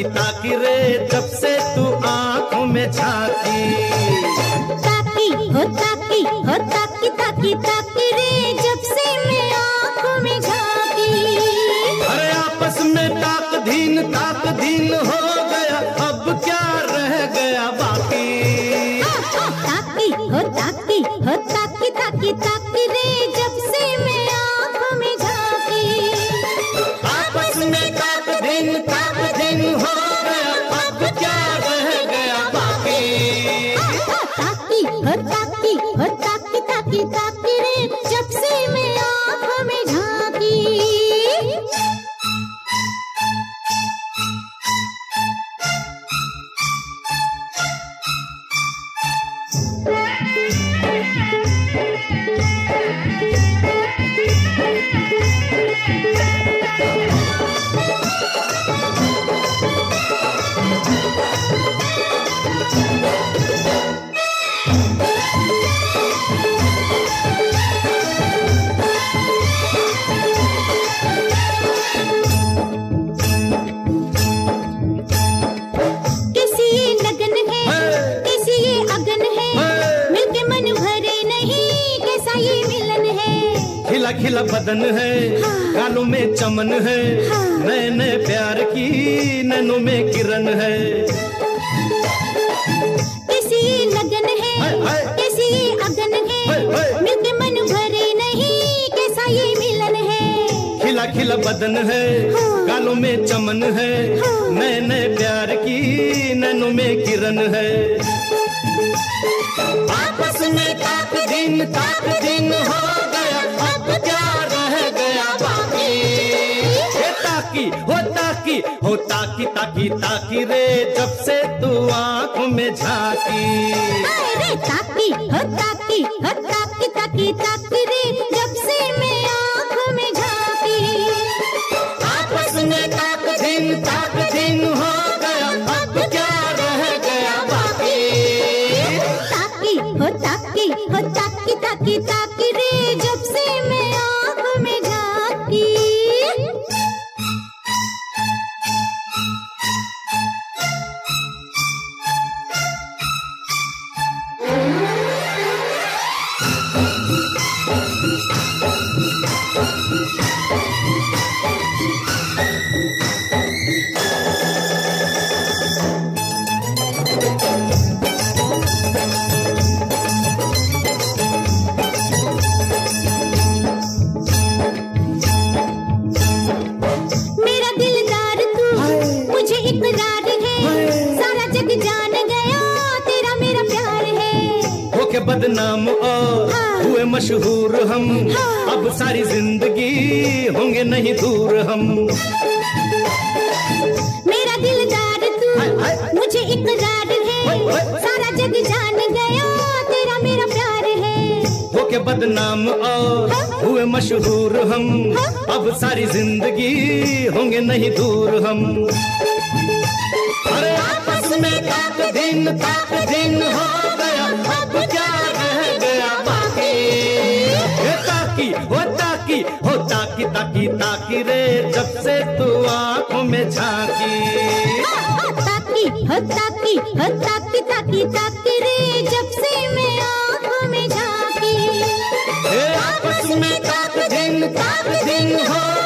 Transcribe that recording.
ताकी रे जब से तू आंखों में झांकी। ताकी हो ताकी हो ताकी ताकी ताकी रे जब से मैं आंखों में झांकी। अरे आपस में ताक धीन हो गया, अब क्या रह गया बाकी। ताकी हो ताकी हो ताकी ताकी ताकी रे जब से मैं आंखों में झांकी। आपस में ताक धीन हो गया, अब क्या रह गया बाकी। ताकी हो ताकी हो ताकी ताकी ताकी रे जब से मैं आंखों में झांकी। खिला खिला बदन है, गालों में चमन है, नए नए प्यार की नैनों में किरण है। कैसी लगन है, कैसी अगन है, मिलके मन भरे नहीं कैसा ये मिलन है। खिला खिला बदन है, गालों में चमन है, नए नए प्यार की नैनों में किरण है। आपस में ताक दिन हो गया, अब क्या रह गया बाकी। हो ताकी ताकी रे जब से तू आंखों में झांकी। अरे ताकी हो ताकी हो ताकी ताकी ताकी रे जब से मैं आंखों में झांकी। आपस में ताक दिन हो गया, अब क्या रह गया बाकी। ताकी हो ताकी हो ताकी ताकी ताकी रे जब से मैं आंखों में झांकी। के बदनाम और हुए मशहूर हम, अब सारी जिंदगी होंगे नहीं दूर हम। मेरा दिलदार तू मुझे इकरार है, सारा जग जान गया तेरा मेरा प्यार है। हो के बदनाम और हुए मशहूर हम, अब सारी जिंदगी होंगे नहीं दूर हम। अरे आपस में ताक दिन हो गया, अब क्या रह गया बाकी। ताकी ताकी रे जब से तू आंखों में झांकी। ताकी हो ताकी हो ताकी ताकी ताकी रे जब से मैं आंखों में झांकी। आपस में ताक दिन हो